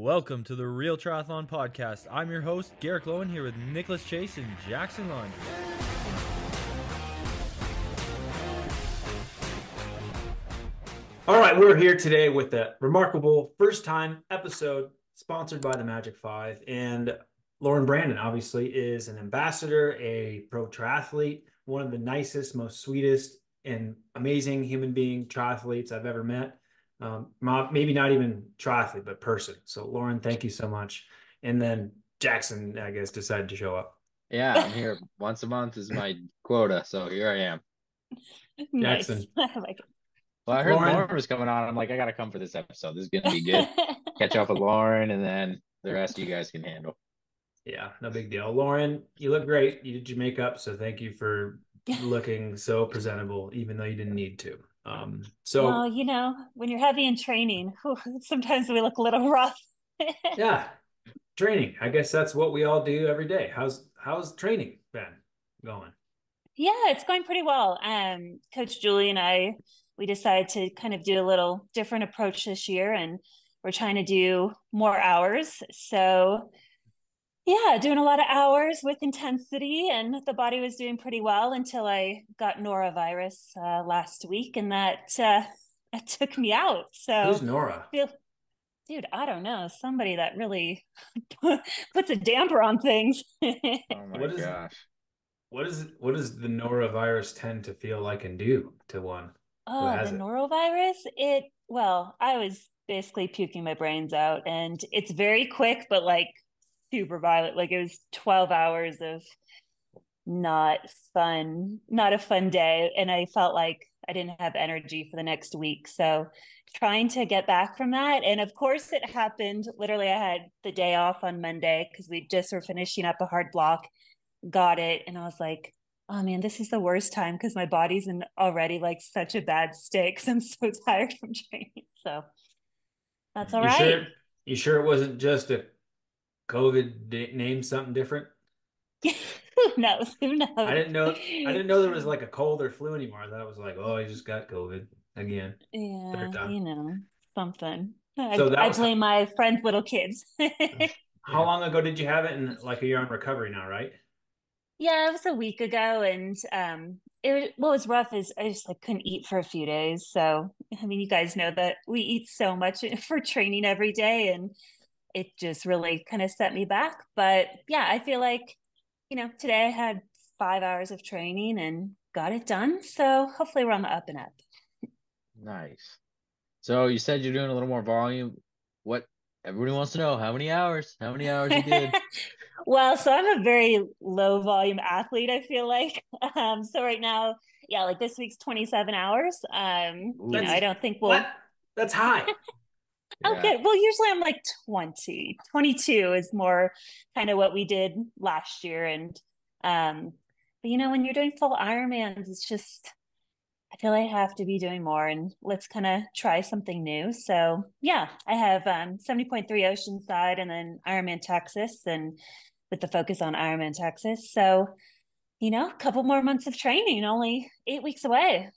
Welcome to the Real Triathlon Podcast. I'm your host, Garrick Lowen, here with Nicholas Chase and Jackson Laundry. All right, we're here today with a remarkable first-time episode sponsored by the Magic 5. And Lauren Brandon, obviously, is an ambassador, a pro triathlete, one of the nicest, most sweetest, and amazing human being triathletes I've ever met. Maybe not even triathlete, but person. So, Lauren, thank you so much. And then Jackson, I guess, decided to show up. Yeah, I'm here once a month is my quota, so here I am. Nice. Jackson. I like it. Well, I heard Lauren. Lauren was coming on. I'm like, I gotta come for this episode. This is gonna be good. Catch up with Lauren, and then the rest you guys can handle. Yeah, no big deal. Lauren, you look great. You did your makeup, so thank you for looking so presentable, even though you didn't need to. Well, when you're heavy in training, sometimes we look a little rough. Yeah, training. I guess that's what we all do every day. How's training been going? Yeah, it's going pretty well. Coach Julie and I, we decided to kind of do a little different approach this year, and we're trying to do more hours. So yeah, doing a lot of hours with intensity, and the body was doing pretty well until I got norovirus last week, and that took me out. Who's So, Nora? dude, I don't know, somebody that really puts a damper on things. Oh my What is gosh. what does the norovirus tend to feel like and do to one who Oh, the has it? norovirus, I was basically puking my brains out, and it's very quick, but like super violent. Like it was 12 hours of not not a fun day. And I felt like I didn't have energy for the next week. So trying to get back from that. And of course, it happened. Literally, I had the day off on Monday because we just were finishing up a hard block, got it. And I was like, oh man, this is the worst time because my body's in already like such a bad state because I'm so tired from training. So that's all You right. sure? You sure it wasn't just a COVID name something different? Who knows? Who I knows? didn't know. I didn't know there was like a cold or flu anymore. I thought it was like, oh, you just got COVID again, third Yeah, time. something. So that I was blame my friend's little kids. how long ago did you have it? And like you're on recovery now, right? Yeah, it was a week ago, and what was rough is I just like couldn't eat for a few days. So I mean, you guys know that we eat so much for training every day, and it just really kind of set me back. But yeah, I feel like today I had 5 hours of training and got it done. So hopefully we're on the up and up. Nice. So you said you're doing a little more volume. What everybody wants to know, how many hours? How many hours you did? Well, so I'm a very low volume athlete, I feel like. So right now, yeah, like this week's 27 hours. Ooh, I don't think What? we'll That's high. yeah. okay. Well, usually I'm like 20. 22 is more kind of what we did last year. And but when you're doing full Ironmans, it's just I feel I have to be doing more, and let's kind of try something new. So yeah, I have 70.3 Oceanside and then Ironman Texas, and with the focus on Ironman Texas. So, a couple more months of training, only 8 weeks away.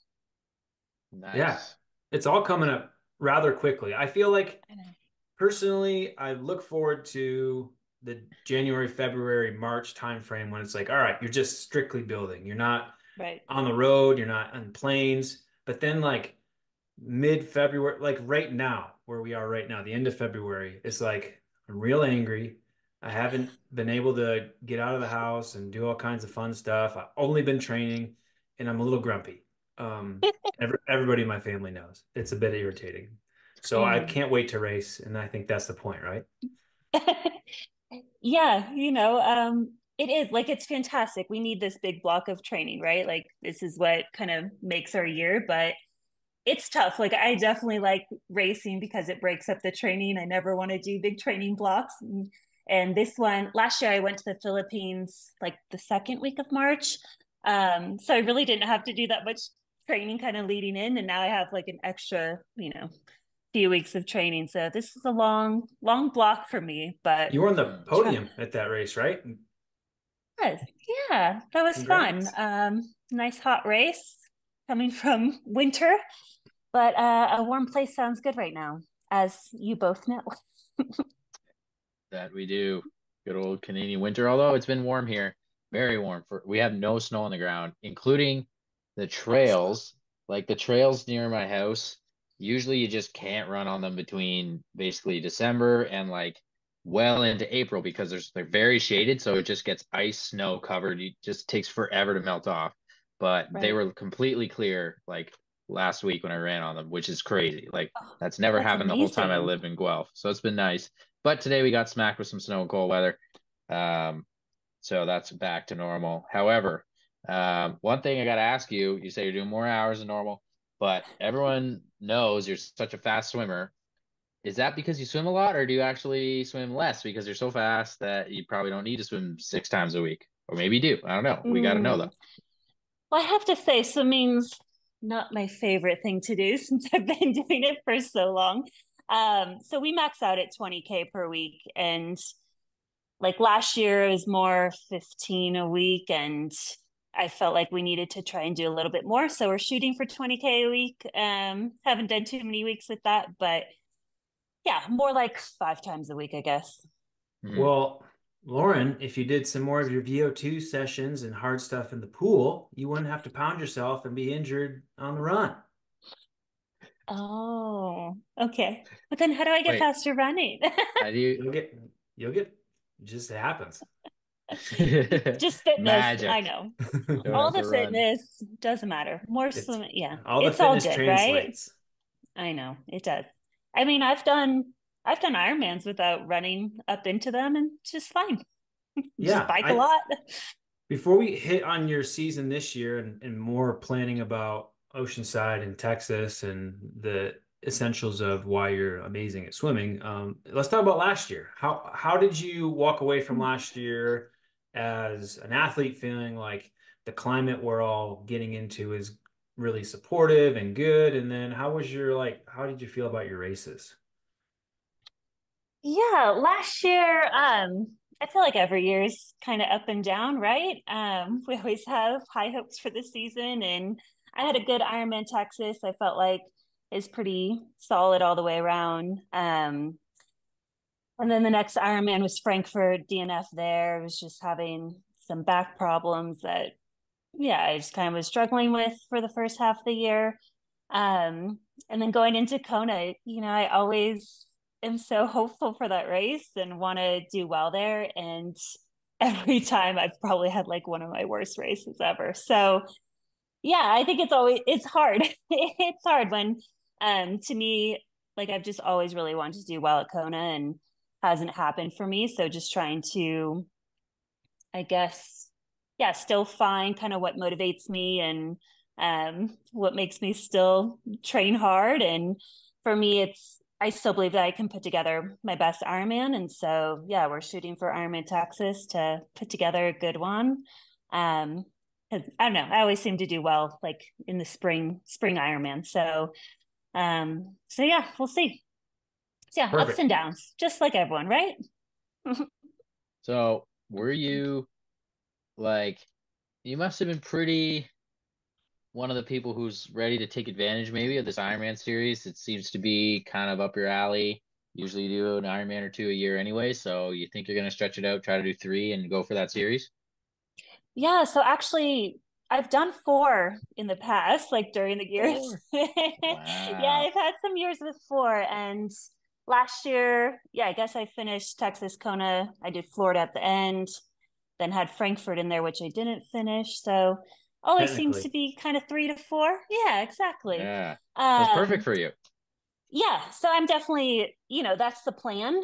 Yeah, Nice. it's all coming up rather quickly. I feel like I know. personally, I look forward to the January, February, March timeframe when it's like, all right, you're just strictly building. You're not Right. on the road, you're not on planes. But then like mid-February, like right now, where we are right now, the end of February, it's like I'm real angry. I haven't been able to get out of the house and do all kinds of fun stuff. I've only been training and I'm a little grumpy. Everybody in my family knows. It's a bit irritating. So I Mhm. can't wait to race, and I think that's the point, right? Yeah, it is like it's fantastic. We need this big block of training, right? Like this is what kind of makes our year, but it's tough. Like I definitely like racing because it breaks up the training. I never want to do big training blocks. And this one, last year I went to the Philippines like the second week of March. So I really didn't have to do that much training kind of leading in. And now I have like an extra, few weeks of training. So this is a long, long block for me, but You were on the Hmm. try. podium at that race, right? Yes, yeah, that was fun. Congrats. Nice hot race coming from winter, but a warm place sounds good right now, as you both know. That we do. Good old Canadian winter. Although it's been warm here, very warm. We have no snow on the ground, including the Excellent. trails. Like the trails near my house, usually you just can't run on them between basically December and like well into April because they're very shaded, so it just gets ice, snow covered. It just takes forever to melt off. But they Right. were completely clear like last week when I ran on them, which is crazy. Like Oh, that's never that's happened the whole time I amazing. lived in Guelph. So it's been nice. But today we got smacked with some snow and cold weather. Um, so that's back to normal. However, one thing I got to ask you, you say you're doing more hours than normal, but everyone knows you're such a fast swimmer. Is that because you swim a lot, or do you actually swim less because you're so fast that you probably don't need to swim 6 times a week? Or maybe you do. I don't know. We got to know Mm. though. Well, I have to say, swimming's not my favorite thing to do since I've been doing it for so long. So we max out at 20K per week. And like last year, it was more 15 a week. And I felt like we needed to try and do a little bit more. So we're shooting for 20K a week. Haven't done too many weeks with that, but yeah, more like 5 times a week, I guess. Mhm. Well, Lauren, if you did some more of your VO2 sessions and hard stuff in the pool, you wouldn't have to pound yourself and be injured on the run. Oh, okay. But then how do I get Wait, faster running? how do you? You'll get, you'll get, it just happens. Just fitness. I Magic. know. Don't All have the to run. fitness doesn't matter. More It's swimming. Yeah. all the It's all fitness good, right? translates. I know it does. I mean, I've done Ironmans without running up into them and it's just fine. Just Yeah, bike a I lot. before we hit on your season this year and more planning about Oceanside and Texas and the essentials of why you're amazing at swimming, let's talk about last year. How did you walk away from last year as an athlete feeling like the climate we're all getting into is really supportive and good? And then how did you feel about your races? Yeah, last year, I feel like every year is kind of up and down, right? We always have high hopes for the season, and I had a good Ironman Texas. I felt like is pretty solid all the way around. And then the next Ironman was Frankfurt DNF there. I was just having some back problems that, yeah, I just kind of was struggling with for the first half of the year. And then going into Kona, I always am so hopeful for that race and want to do well there. And every time I've probably had like one of my worst races ever. So yeah, I think it's hard. It's hard when to me, like I've just always really wanted to do well at Kona and hasn't happened for me. So just trying to, I guess, yeah, still find kind of what motivates me and what makes me still train hard. And for me, I still believe that I can put together my best Ironman. And so, yeah, we're shooting for Ironman Texas to put together a good one. Um, 'Cause I don't know, I always seem to do well like in the spring Ironman. So yeah, we'll see. So yeah, ups Perfect. and downs, just like everyone, right? So, were you like, you must have been pretty one of the people who's ready to take advantage maybe of this Ironman series. It seems to be kind of up your alley. Usually you do an Ironman or two a year anyway, so you think you're gonna stretch it out, try to do three and go for that series? Yeah, so actually, I've done four in the past, like during the years. Four. Yeah, Wow. I've had some years with four. And last year, yeah, I guess I finished Texas Kona. I did Florida at the end, then had Frankfurt in there, which I didn't finish. So always seems to Technically. be kind of 3 to 4. Yeah, exactly. Yeah. That's perfect Um, for you. yeah, so I'm definitely, that's the plan.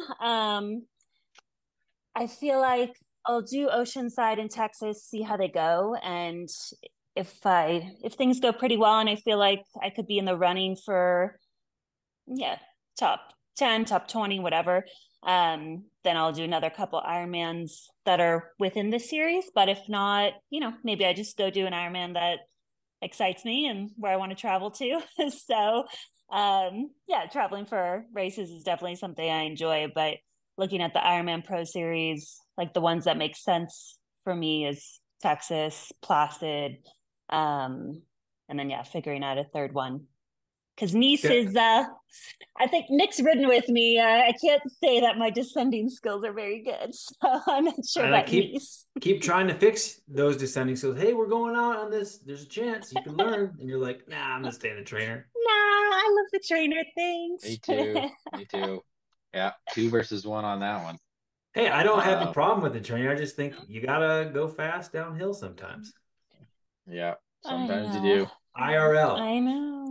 I feel like I'll do Oceanside in Texas, see how they go, and if things go pretty well, and I feel like I could be in the running for yeah top 10, top 20, whatever. Then I'll do another couple Ironmans that are within the series. But if not, maybe I just go do an Ironman that excites me and where I want to travel to. So, yeah, traveling for races is definitely something I enjoy. But looking at the Ironman Pro Series, like the ones that make sense for me is Texas, Placid, um, and then yeah, figuring out a third one. because Nice Yeah. is I think Nick's ridden with me. I can't say that my descending skills are very good, so I'm not sure And I about Nice. keep trying to fix those descending skills. Hey, we're going out on this. There's a chance you can learn. And you're like, nah, I'm gonna stay the trainer. Nah, I love the trainer Me things. too. Me too. Yeah, 2 versus 1 on that one. Hey, I don't have a Um, problem with the trainer. I just think you gotta go fast downhill sometimes. yeah, I sometimes you know. do. IRL. I know.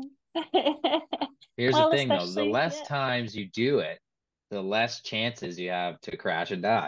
Here's the Well, thing though, the especially, less yeah. times you do it, the less chances you have to crash and die.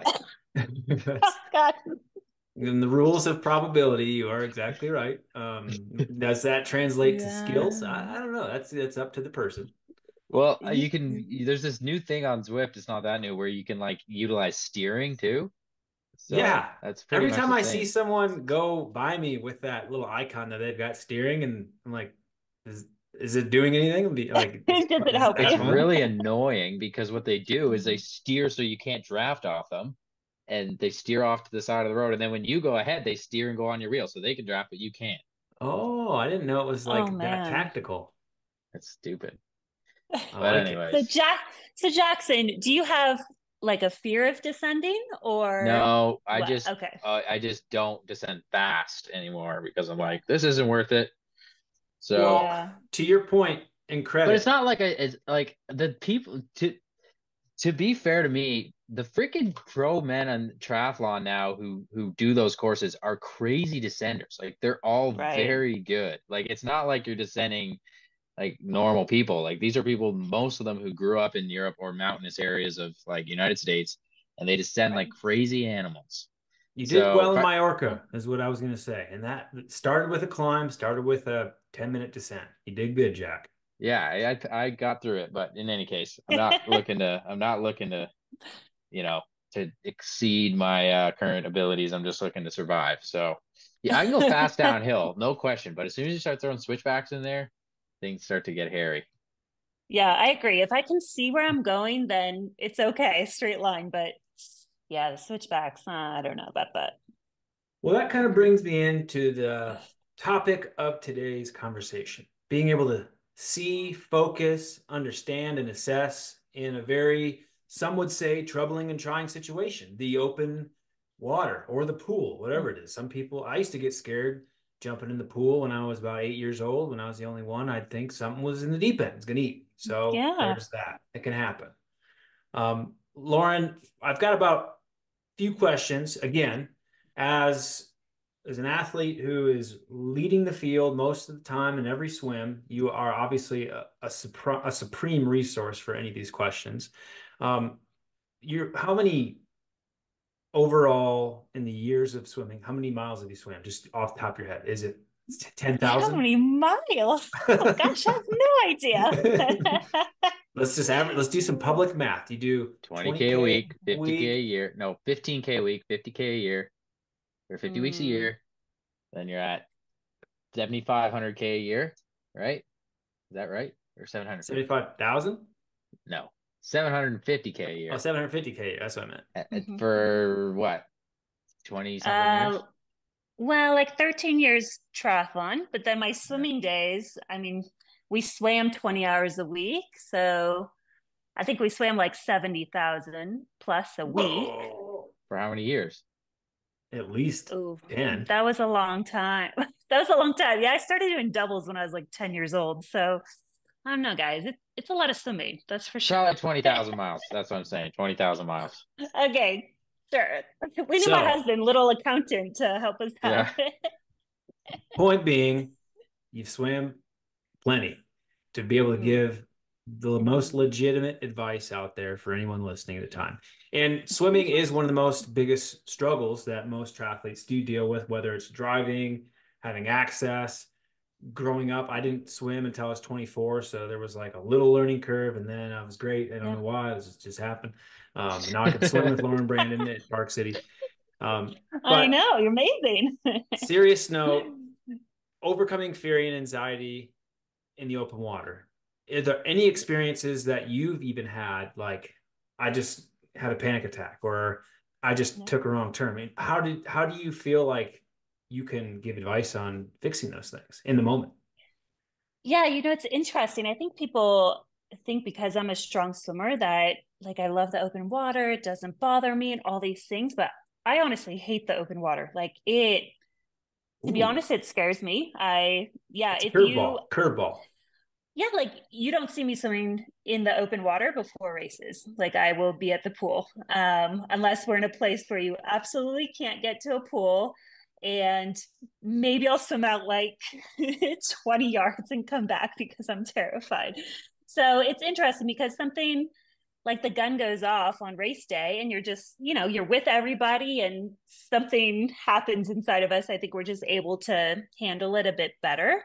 Oh, That's God. in the rules of probability. You are exactly right. Does that translate to skills? Yeah. I don't know. That's up to the person. Well, You- there's this new thing on Zwift, it's not that new, where you can like utilize steering too. So Yeah. that's pretty Every much time the I see same. someone go by me with that little icon that they've got steering, and I'm like, is is it doing anything? Like, Does it help that It's you? fun? really annoying because what they do is they steer so you can't draft off them, and they steer off to the side of the road. And then when you go ahead, they steer and go on your wheel so they can draft, but you can't. Oh, I didn't know it was Oh like that man. tactical. It's stupid. I But like it. So anyways, Jackson, do you have like a fear of descending or no, what? Okay. I just don't descend fast anymore because I'm like, this isn't worth it. So, Well, Yeah. to your point and but it's credit, not like it's like the people to be fair to me, the freaking pro men on triathlon now who do those courses are crazy descenders. Like they're all Right. very good. Like it's not like you're descending like normal people. Like these are people, most of them who grew up in Europe or mountainous areas of like United States, and they descend like Right. crazy animals. you did So well if in I, Majorca, is what I was going to say. And that started with a climb, started with a 10-minute descent. You did good, Jack. yeah, I got through it. But in any case, I'm not looking to, you know, to exceed my current abilities. I'm just looking to survive. So yeah, I can go fast downhill, no question. But as soon as you start throwing switchbacks in there, things start to get hairy. Yeah, I agree. If I can see where I'm going, then it's okay, straight line. But yeah, the switchbacks, I don't know about that. Well, that kind of brings me into the topic of today's conversation, being able to see, focus, understand, and assess in a very, some would say, troubling and trying situation, the open water or the pool, whatever it is. Some people, I used to get scared jumping in the pool when I was about 8 years old. When I was the only one, I'd think something was in the deep end, it's going to eat me. So Yeah. there's that. It can happen. Lauren, I've got about a few questions again as an athlete who is leading the field most of the time in every swim. You are obviously a supreme resource for any of these questions. Um, you're how many overall in the years of swimming? How many miles have you swam? Just off the top of your head, is it How 10,000? many miles? Oh gosh, I have no idea. Let's just average. Let's do some public math. You do 20K a 20K week, a 50K a week. year. No, 15K a week, 50K a year, or 50 weeks a Hmm. year. Then you're at 7,500K a year, right? Is that right? Or 750? 75,000? No, 750K a Oh, year. 750K. That's what I meant. Mhm. For what? 20 something Uh, years? well, like 13 years triathlon, but then my Yeah. swimming days, I mean, we swam 20 hours a week. So I think we swam like 70,000 plus a week. Whoa. For how many years? At least Oh, 10. that was a long time. That was a long time. Yeah, I started doing doubles when I was like 10 years old. So I don't know, guys. It's a lot of swimming, that's for sure. Probably 20,000 miles. That's what I'm saying. 20,000 miles. Okay, sure. We need my So, husband, little accountant, to help us out. Yeah. point being, you've swam plenty to be able to Mm, give the most legitimate advice out there for anyone listening at the time. And swimming is one of the most biggest struggles that most triathletes do deal with, whether it's driving, having access. Growing up, I didn't swim until I was 24, so there was like a little learning curve, and then I was great. I don't yeah. know why, it just happened. Now I can swim with Lauren Brandon at Park City. I But know, you're amazing. serious note, overcoming fear and anxiety in the open water. Are there any experiences that you've even had, like I just had a panic attack or I just Yeah. took a wrong turn? I mean, how do you feel like you can give advice on fixing those things in the moment? Yeah, it's interesting. I think people think because I'm a strong swimmer that like I love the open water, it doesn't bother me and all these things, but I honestly hate the open water. Like it, to be Ooh, honest, it scares me. Yeah, it's a if you, curveball. yeah, like you don't see me swimming in the open water before races. Like I will be at the pool, unless we're in a place where you absolutely can't get to a pool. And maybe I'll swim out like 20 yards and come back because I'm terrified. So it's interesting because something like the gun goes off on race day and you're just, you're with everybody and something happens inside of us. I think we're just able to handle it a bit better.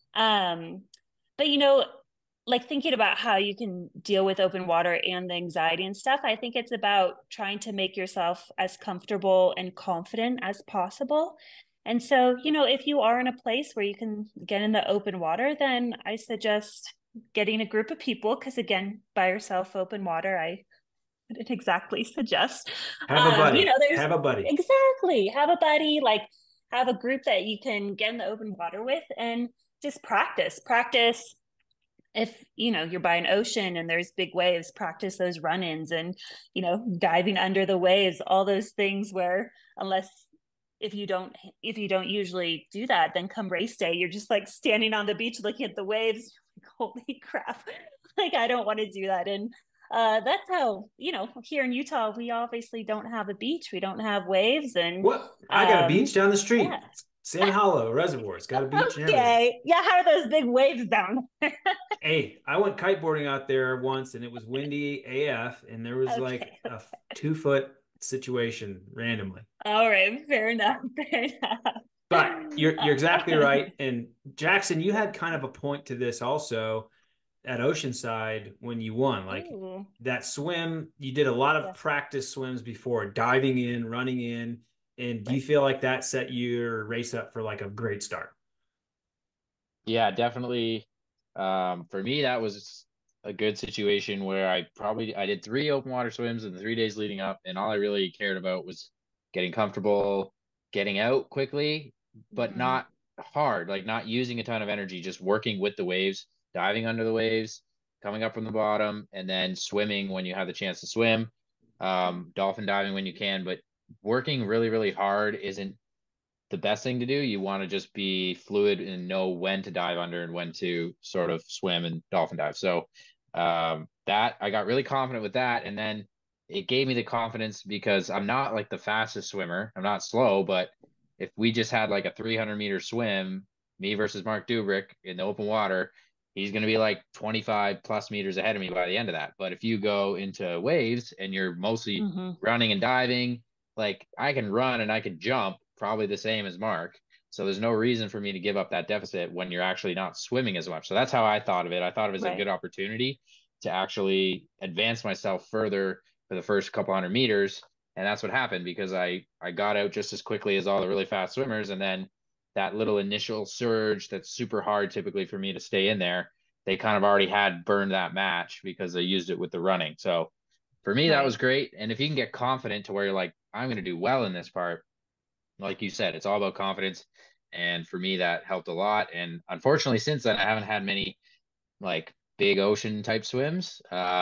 Um, but like thinking about how you can deal with open water and the anxiety and stuff, I think it's about trying to make yourself as comfortable and confident as possible. And so, if you are in a place where you can get in the open water, then I suggest getting a group of people because again, by yourself, open water, I wouldn't exactly suggest. Have a buddy. There's Have a buddy. exactly have a buddy, like have a group that you can get in the open water with and just practice. If you're by an ocean and there's big waves, practice those run-ins and diving under the waves, all those things where unless if you don't usually do that, then come race day you're just like standing on the beach looking at the waves like, holy crap, like I don't want to do that. And that's how here in Utah we obviously don't have a beach, we don't have waves, and What? I got a beach down the yeah. street. Sand Hollow Reservoir. It's got a beach and everything. Okay, yeah, how are those big waves down there? Hey, I went kiteboarding out there once and it was windy AF and there was like Okay. a 2 foot situation randomly. All right, fair enough. Fair enough. But you're exactly right. And Jackson, you had kind of a point to this also at Oceanside when you won. Like Ooh, that swim, you did a lot of yeah, practice swims before, diving in, running in. And do you right. feel like that set your race up for like a great start? Yeah, definitely. For me, that was a good situation where I did 3 open water swims in the 3 days leading up, and all I really cared about was getting comfortable, getting out quickly, but Mhm. not hard, like not using a ton of energy, just working with the waves, diving under the waves, coming up from the bottom, and then swimming when you have the chance to swim, dolphin diving when you can, but working really, really hard isn't the best thing to do. You want to just be fluid and know when to dive under and when to sort of swim and dolphin dive. So that I got really confident with that. And then it gave me the confidence because I'm not like the fastest swimmer. I'm not slow, but if we just had like a 300-meter swim, me versus Mark Dubrick in the open water, he's going to be like 25 plus meters ahead of me by the end of that. But if you go into waves and you're mostly Mhm. running and diving, like I can run and I can jump probably the same as Mark. So there's no reason for me to give up that deficit when you're actually not swimming as much. So that's how I thought of it. I thought of it as a good Right. opportunity to actually advance myself further for the first couple hundred meters. And that's what happened because I got out just as quickly as all the really fast swimmers. And then that little initial surge that's super hard typically for me to stay in there, they kind of already had burned that match because they used it with the running. So for me, that was Right. great. And if you can get confident to where you're like, I'm going to do well in this part, like you said, it's all about confidence. And for me, that helped a lot. And unfortunately, since then, I haven't had many like big ocean type swims.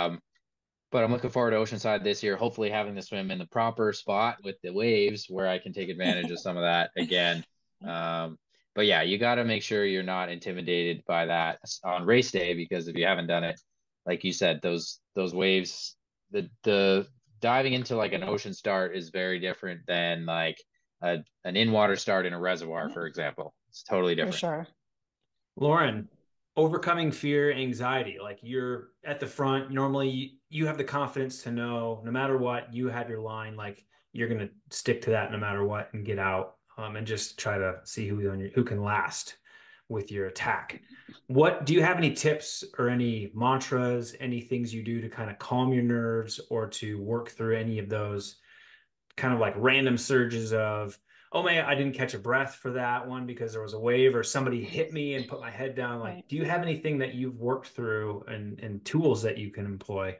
But I'm looking forward to Oceanside this year, hopefully having the swim in the proper spot with the waves where I can take advantage of some of that again. Um, but yeah, you got to make sure you're not intimidated by that on race day because if you haven't done it, like you said, those waves, the diving into like an ocean start is very different than like an in-water start in a reservoir, Yeah, for example. It's totally for different. sure. Lauren, overcoming fear, anxiety, like you're at the front. Normally, you have the confidence to know no matter what, you have your line, like you're going to stick to that no matter what and get out and just try to see who can last with your attack. What do you have any tips or any mantras, any things you do to kind of calm your nerves or to work through any of those kind of like random surges of, oh man, I didn't catch a breath for that one because there was a wave or somebody hit me and put my head down. Like, Right. do you have anything that you've worked through and tools that you can employ?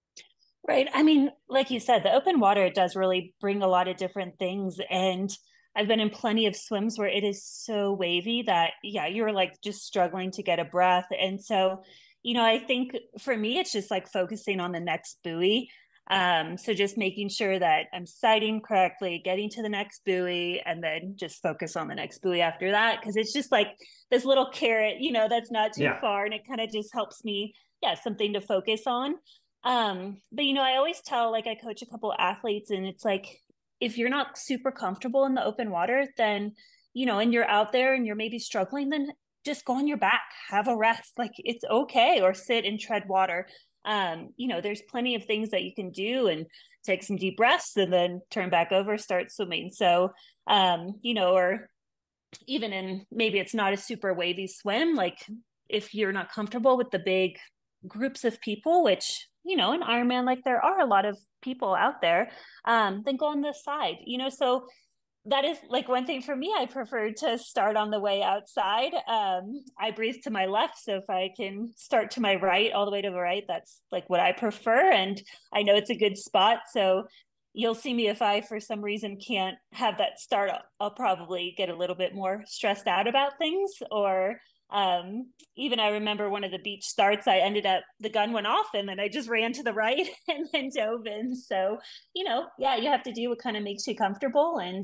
Right. I mean, like you said, the open water, it does really bring a lot of different things. And I've been in plenty of swims where it is so wavy that, yeah, you're like just struggling to get a breath. And so, I think for me, it's just like focusing on the next buoy. So just making sure that I'm sighting correctly, getting to the next buoy, and then just focus on the next buoy after that. Cause it's just like this little carrot, that's not too Yeah. far. And it kind of just helps me, yeah, something to focus on. But I always tell, like, I coach a couple athletes, and it's like, if you're not super comfortable in the open water, then, and you're out there and you're maybe struggling, then just go on your back, have a rest. Like, it's okay, or sit and tread water. There's plenty of things that you can do, and take some deep breaths and then turn back over, start swimming. So, or even in, maybe it's not a super wavy swim, like if you're not comfortable with the big groups of people, which, in Ironman, like there are a lot of people out there, then go on the side, so that is like one thing for me. I prefer to start on the way outside. I breathe to my left. So if I can start to my right, all the way to the right, that's like what I prefer. And I know it's a good spot. So you'll see me, if I, for some reason, can't have that start, I'll probably get a little bit more stressed out about things. Or even I remember one of the beach starts, I ended up, the gun went off and then I just ran to the right and then dove in. So, yeah, you have to do what kind of makes you comfortable. And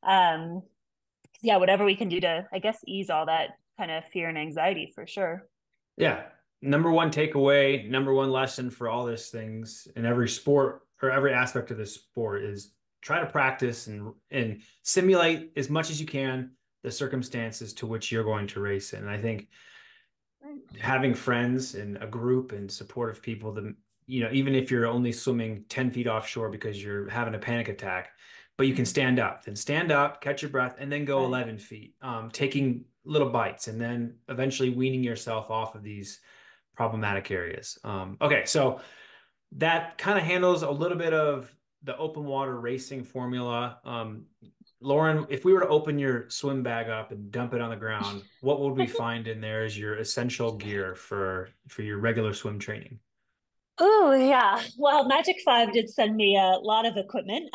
yeah, whatever we can do to, I guess, ease all that kind of fear and anxiety, for sure. Yeah. Number one takeaway, number one lesson for all these things in every sport or every aspect of this sport is try to practice and simulate as much as you can the circumstances to which you're going to race in. And I think having friends and a group and supportive people that, even if you're only swimming 10 feet offshore because you're having a panic attack, but you can stand up, catch your breath, and then go 11 feet, taking little bites, and then eventually weaning yourself off of these problematic areas. Okay, so that kind of handles a little bit of the open water racing formula. Lauren, if we were to open your swim bag up and dump it on the ground, what would we find in there as your essential gear for your regular swim training? Oh, yeah. Well, Magic 5 did send me a lot of equipment.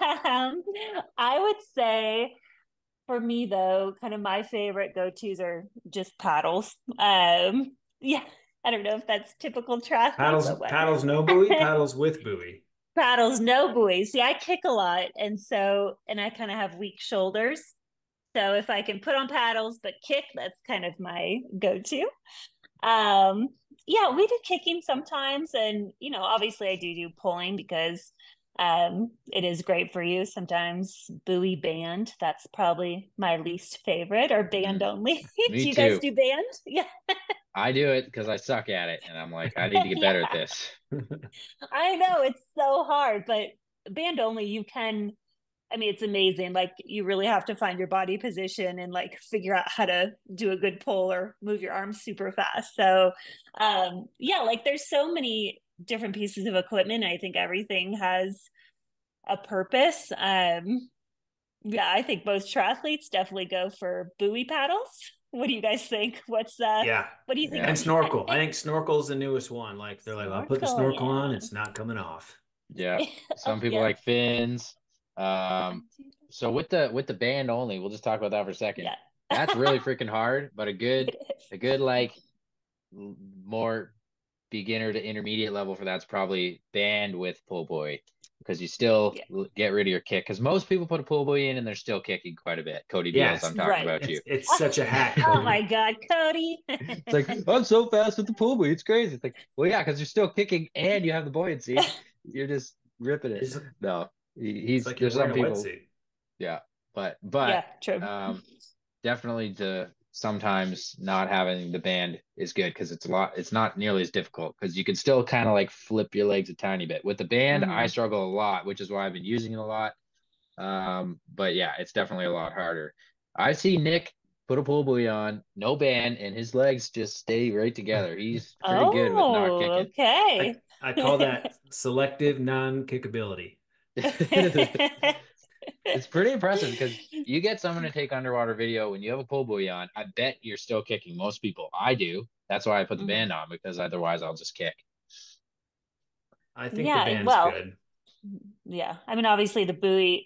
I would say, for me, though, kind of my favorite go-tos are just paddles. Yeah, I don't know if that's typical triathlon, but what? Paddles no buoy, paddles with buoy. Paddles, no buoys. See, I kick a lot. And I kind of have weak shoulders. So if I can put on paddles but kick, that's kind of my go-to. Um, yeah, we do kicking sometimes, and obviously I do pulling because it is great for you. Sometimes buoy band, that's probably my least favorite, or band only. Me Do you guys too. do band? Yeah. I do it because I suck at it, and I'm like, I need to get better at Yeah. this. I know it's so hard, but band only, you can, I mean, it's amazing. Like, you really have to find your body position and like figure out how to do a good pull or move your arms super fast. So, yeah, like there's so many different pieces of equipment. I think everything has a purpose. Yeah, I think most triathletes definitely go for buoy paddles. What do you guys think? Yeah. What do you think Yeah. And of me? snorkel. I think snorkel's the newest one. Like they're like, I'll put the Snorkel, snorkel yeah. on, it's not coming off. Yeah. Oh, Some people yeah. like fins. So with the band only, we'll just talk about that for a second. Yeah. That's really freaking hard, but a good It is. like more beginner to intermediate level for that's probably band with pull buoy, because you still Yeah. get rid of your kick, because most people put a pull buoy in and they're still kicking quite a bit. Cody Beals, I'm Yes. talking Right. about you. It's such a hack, Oh Cody. my God, Cody. It's like, I'm so fast with the pull buoy, it's crazy. It's like, well, yeah, because you're still kicking and you have the buoyancy. You're just ripping it. It's, No, it's like you're there's some wearing a people, wetsuit. yeah, but Yeah, true. definitely to sometimes not having the band is good, because it's not nearly as difficult, because you can still kind of like flip your legs a tiny bit. With the band, I Mhm. struggle a lot, which is why I've been using it a lot. But yeah, it's definitely a lot harder. I see Nick put a pull buoy on, no band, and his legs just stay right together. He's pretty good with not Oh, kicking. okay. I call that selective non-kickability. It's pretty impressive, because you get someone to take underwater video when you have a pull buoy on, I bet you're still kicking. Most people, I do. That's why I put the Mhm. band on, because otherwise I'll just kick. I think the Yeah, band's well, good. yeah. I mean, obviously the buoy,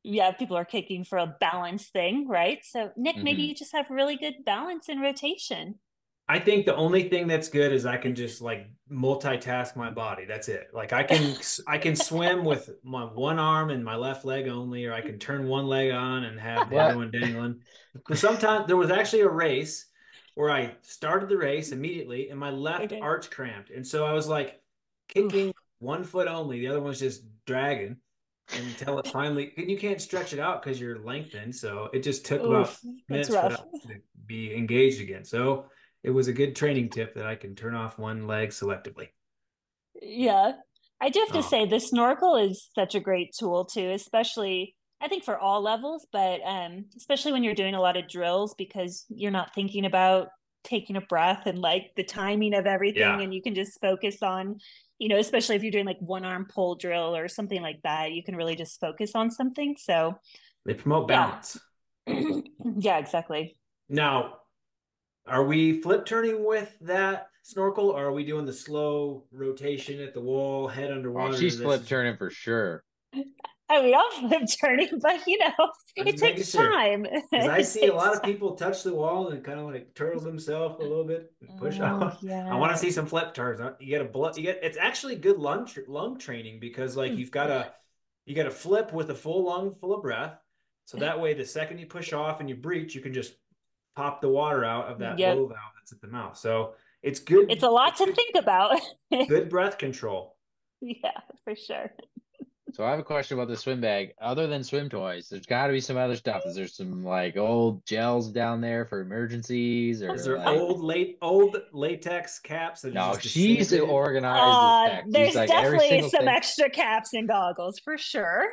yeah, people are kicking for a balance thing, right? So Nick, maybe Hmm. you just have really good balance and rotation. I think the only thing that's good is I can just like multitask my body. That's it. Like I can swim with my one arm and my left leg only, or I can turn one leg on and have the other What? one dangling. Because sometimes there was actually a race where I started the race immediately and my left Okay. arch cramped. And so I was like Oof. kicking one foot only, the other one's just dragging until it finally, and you can't stretch it out because you're lengthened. So it just took about Oof. That's minutes for rough. that to be engaged again. So it was a good training tip that I can turn off one leg selectively. Yeah. I do have to Oh, say the snorkel is such a great tool too, especially I think for all levels, but especially when you're doing a lot of drills because you're not thinking about taking a breath and like the timing of everything yeah. and you can just focus on, especially if you're doing like one arm pull drill or something like that, you can really just focus on something. So, They promote yeah. balance. Yeah, exactly. Now, are we flip turning with that snorkel, or are we doing the slow rotation at the wall, head Oh, underwater? she's This flip is, turning for sure. I mean, I'll flip turning, but I'm it just making takes sure. time. Because I It see a lot takes of time. people touch the wall and kind of like turtle themselves a little bit and push Oh, off. I want to yeah. see some flip turns. You get a blood. You get it's actually good lung training because like you got to flip with a full lung full of breath. So that way, the second you push off and you breach, you can just pop the water out of that Yep. low valve that's at the mouth. So it's good. It's a lot It's to good. think about. Good breath control. Yeah, for sure. So I have a question about the swim bag. Other than swim toys, there's got to be some other stuff. Is there some like old gels down there for emergencies Is or there like old latex caps that are no, just she's disintegrated? organized as heck. She's There's like every definitely single some thing. extra caps and goggles for sure.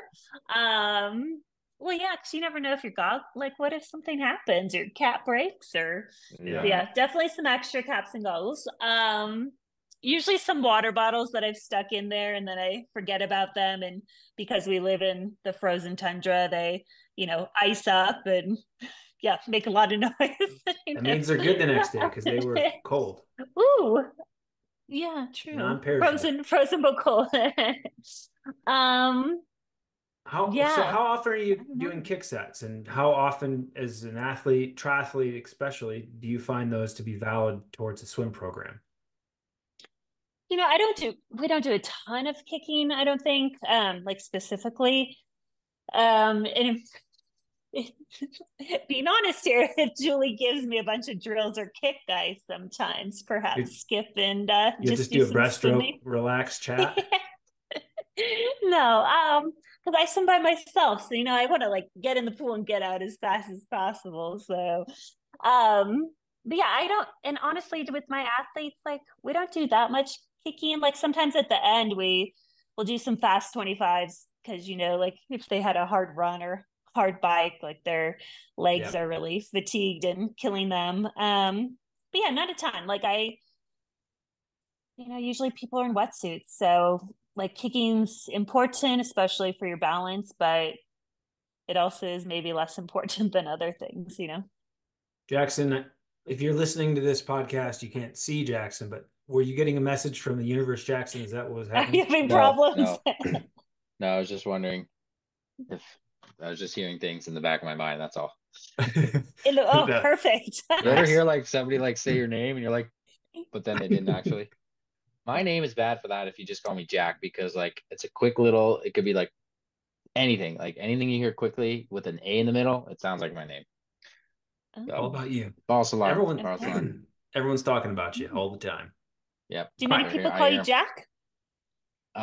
Well, yeah, because you never know if your like, what if something happens, your cap breaks, or Yeah. Yeah. yeah, definitely some extra caps and goggles. Usually some water bottles that I've stuck in there and then I forget about them. And because we live in the frozen tundra, they, ice up and yeah, make a lot of noise. That means they're good the next day because they were cold, Ooh, yeah, true. non-perishable. Frozen but cold. um, yeah, How often are I you don't know. doing kick sets, and how often, as an athlete, triathlete especially, do you find those to be valid towards a swim program? We don't do a ton of kicking, I don't think, like specifically. And being honest here, Julie gives me a bunch of drills or kick guys sometimes, You, perhaps skip and you'll just just do do a some breaststroke, swimming. relax, chat. No, because I swim by myself, so I want to like get in the pool and get out as fast as possible. So, but yeah, I don't. And honestly, with my athletes, like we don't do that much kicking. Like sometimes at the end, we'll do some fast 25s because like if they had a hard run or hard bike, like their legs Yeah. are really fatigued and killing them. But yeah, not a ton. Like usually people are in wetsuits. So like kicking's important, especially for your balance, but it also is maybe less important than other things. Jackson, if you're listening to this podcast, you can't see Jackson, but were you getting a message from the universe, Jackson? Is that what was Are you happening? having No, problems? no, no. I was just wondering if I was just hearing things in the back of my mind. That's all. Oh, That- perfect. You ever nice. hear like somebody like say your name and you're like, but then they didn't actually? My name is bad for that if you just call me Jack because like it's a quick little, it could be like anything you hear quickly with an A in the middle, it sounds like my name. All So Oh, about you. false alarm, Everyone, false okay. alarm. everyone's talking about you all the time. Yep. Do many people I call you hear Jack? 'em.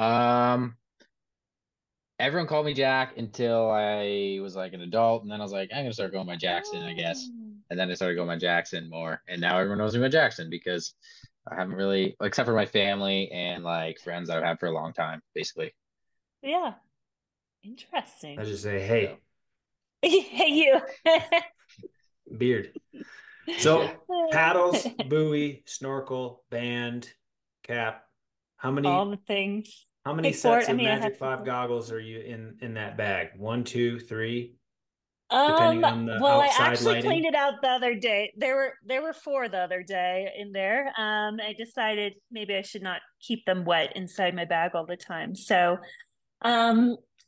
Everyone called me Jack until I was like an adult, and then I was like, I'm gonna start going by Jackson, I guess. Oh, And then I started going by Jackson more, and now everyone knows me by Jackson because I haven't really, except for my family and like friends that I've had for a long time, basically. yeah. I Interesting. just say, So hey, Hey, you. beard. yeah, So paddles, buoy, snorkel, band, cap. How All many the things. how many Kickboard. sets I of mean, I Magic have Five to. goggles are you in that bag? One, two, three, Um, depending on the well, I outside actually cleaned lighting. it out the other day. There were four the other day in there. I decided maybe I should not keep them wet inside my bag all the time. So, um,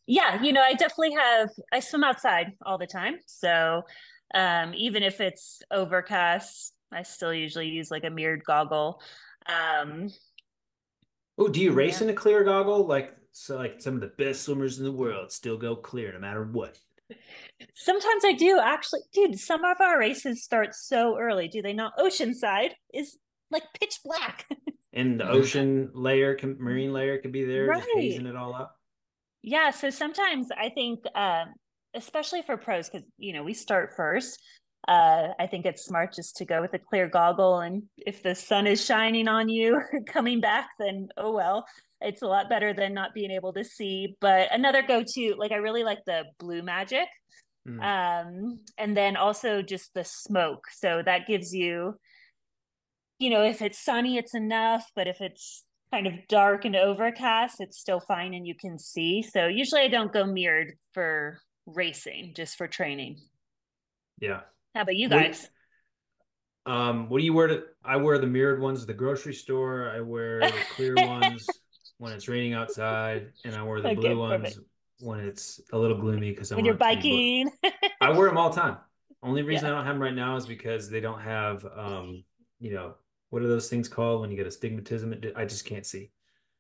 Yeah, I swim outside all the time. So even if it's overcast, I still usually use like a mirrored goggle. Um, Oh, do you race yeah. in a clear goggle? Like some of the best swimmers in the world still go clear no matter what. Sometimes I do actually, dude, some of our races start so early, do they not? Oceanside is like pitch black. And the Mhm. marine layer could be there, just hazing Right. it all up. Yeah, so sometimes I think, especially for pros, because we start first. I think it's smart just to go with a clear goggle, and if the sun is shining on you coming back, then oh well, it's a lot better than not being able to see. But another go-to, like I really like the Blue Magic, Mm. and then also just the smoke. So that gives you, if it's sunny, it's enough, but if it's kind of dark and overcast, it's still fine and you can see. So usually I don't go mirrored for racing, just for training. Yeah. How about you What guys? what do you wear I wear the mirrored ones at the grocery store. I wear the clear ones when it's raining outside, and I wear the blue Okay, ones perfect. when it's a little gloomy because I When you're want it to be blue. biking. I wear them all the time. Only reason Yeah. I don't have them right now is because they don't have you know, what are those things called when you get astigmatism? I just can't see.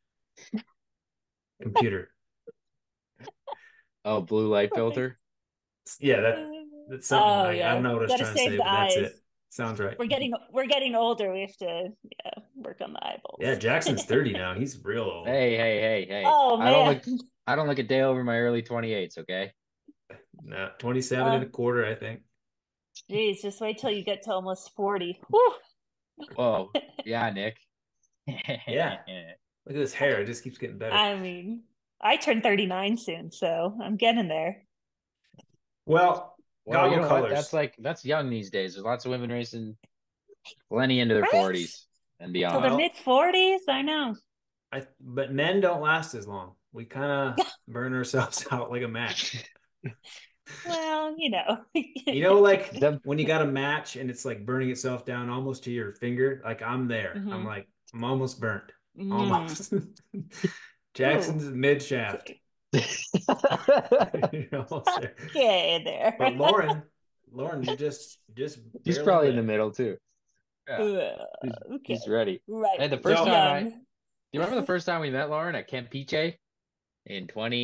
Computer. Oh, blue light Perfect. filter. Yeah, that's something. Oh I yeah. don't know what I was Gotta trying to save say, the but that's it. eyes. Sounds right. We're getting older. We have to, work on the Yeah, eyeballs. Jackson's 30 now. He's real old. Hey, hey, hey, hey. Oh man. I don't look a day over my early 28s, okay? No, 27 and a Oh quarter, I think. geez, just wait till you get to almost 40. Whew. Whoa. Yeah, Nick. Yeah. Look at this hair. It just keeps getting better. I mean, I turn 39 soon, so I'm getting there. Well, Well, you goggle know what? colors. That's young these days. There's lots of women racing plenty into their Right? 40s and Till their beyond. mid Well, 40s. I know. but men don't last as long. We kind of burn ourselves out like a match. Well, you know. You know, like The when you got a match and it's like burning itself down almost to your finger, like I'm there. Hmm. I'm almost burnt. Mm. Almost. Ooh, Jackson's mid shaft. okay. You're almost there. Okay, there. But Lauren, you're just He's barely probably in the there. middle too. Yeah, he's Okay, ready. right. Hey, the first So time Young. do you remember the first time we met, Lauren, at Campeche in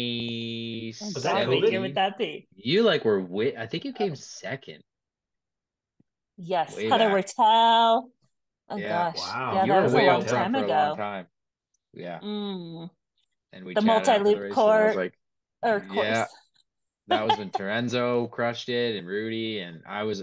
Oh was that God, what year 2017? would COVID? that be? You like were way, I think you came second Yes, way Heather back. Wurtel. Oh Yeah. gosh. And Yeah, Wow, you that were was a Heather way long out front time Wurtel. for a long ago. time. Yeah. Mm. And we The chatted after the multi-loop race and I was court like, or yeah, course. that was when Terenzo crushed it and Rudy and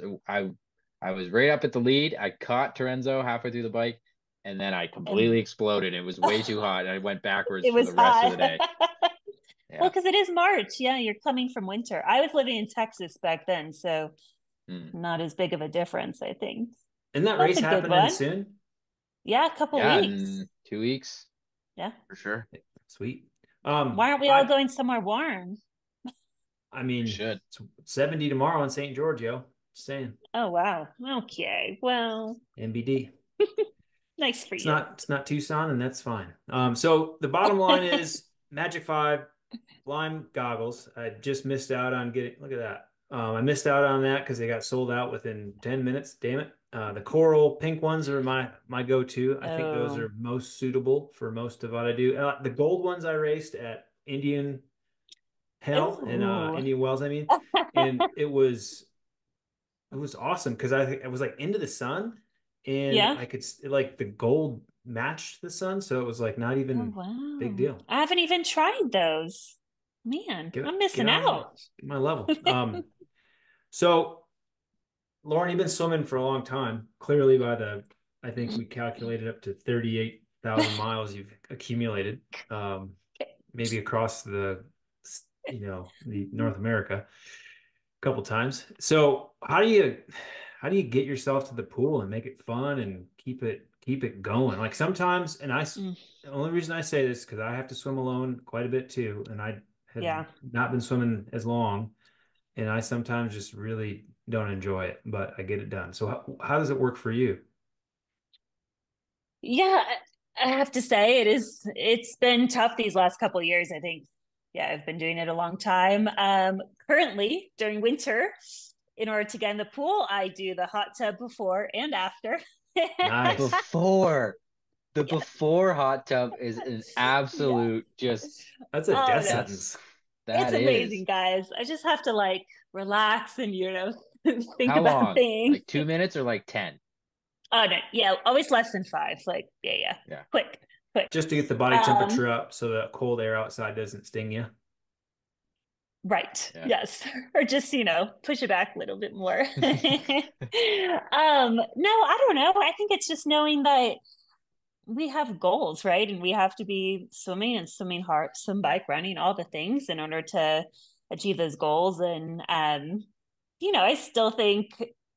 I was right up at the lead. I caught Terenzo halfway through the bike and then I And completely exploded. It was way too hot and I went backwards it for was the rest of hot. the day. Well, Yeah. because it is March. Yeah, you're coming from winter. I was living in Texas back then, so Mm. not as big of a difference, I think. Isn't that That's race a good happening one. soon? Yeah, a couple Yeah, weeks. in 2 weeks Yeah. for sure. Sweet. Why aren't we all I going somewhere warm? I We mean, should. it's 70 tomorrow in St. George, yo. Just saying. Oh, wow. Okay. Well, NBD. nice for It's you. not Tucson, and that's fine. So the bottom line is Magic 5 Lime goggles. I just missed out on getting, look at that. I missed out on that because they got sold out within 10 minutes. Damn it. The coral pink ones are my go-to. I think those Oh. are most suitable for most of what I do. The gold ones I raced at Indian Hell in Ooh. Indian Wells, I mean, and it was awesome because I was like into the sun and Yeah. I could like the gold matched the sun, so it was like not Oh, even big wow. deal. I haven't even tried those. Man, I'm Get missing on out. my level. So Lauren, you've been swimming for a long time. Clearly, I think we calculated up to 38,000 miles you've accumulated, maybe across the North America a couple times. So how do you get yourself to the pool and make it fun and keep it going? Like sometimes, Mm, the only reason I say this because I have to swim alone quite a bit too, and I have yeah. not been swimming as long, and I sometimes just really don't enjoy it, but I get it done. So how does it work for you? Yeah, I have to say it's been tough these last couple of years, I think. Yeah, I've been doing it a long time. Currently during winter, in order to get in the pool, I do the hot tub before and after. Nice. Before the Yes. before hot tub is an absolute just That's a Oh death no, that's sentence. it's that is. amazing, guys. I just have to like relax and think How about long? things. Like 2 minutes or like 10? Oh no, yeah, always less than 5. Like, yeah, Yeah. quick, quick. Just to get the body Um, temperature up so that cold air outside doesn't sting you. right, Yeah. yes, or just push it back a little bit more. No, I don't know. I think it's just knowing that we have goals, right? And we have to be swimming and swimming hard, swim, bike, running, all the things in order to achieve those goals. And I still think,